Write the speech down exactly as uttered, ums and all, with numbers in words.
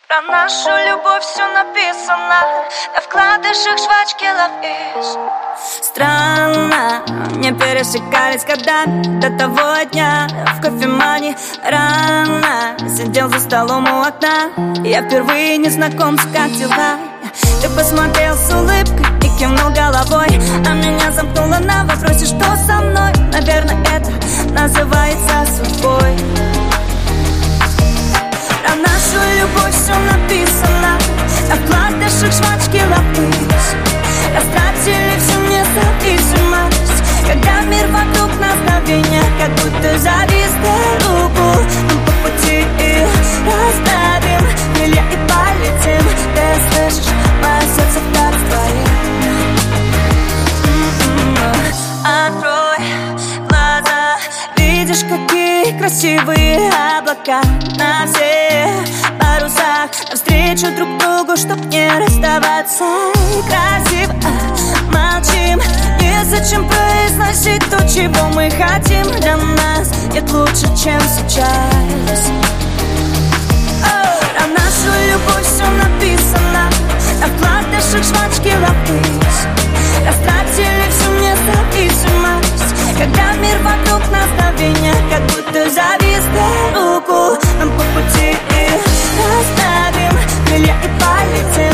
Про нашу любовь все написано, на вкладышах жвачки ловишь. Странно, не пересекались годами до того дня. В кофемане рано сидел за столом у окна. Я впервые незнакомца, как дела? Ты посмотрел с улыбкой и кивнул головой, а меня замкнуло на вопросе, что со мной. Наверное, это называется судьбой. Про нашу любовь все написано, на вкладышах жвачки ловишь. Растратили всю независимость, когда мир вокруг нас мгновенья, как будто завис до руку. Мы по пути и расставим крылья и полетим. Ты слышишь, мое сердце так твоим. Открой глаза, видишь, какие красивые облака на всех парусах, навстречу друг другу, чтоб не расставаться. Красиво молчим, незачем произносить то, чего мы хотим. Для нас нет лучше, чем сейчас. Про нашу любовь все написано, на вкладышах жвачки ловишь. Растратили всю независимость, когда мир вокруг нас мгновенья, как будто завис до руку. Нам по пути и расставим крылья и полетим.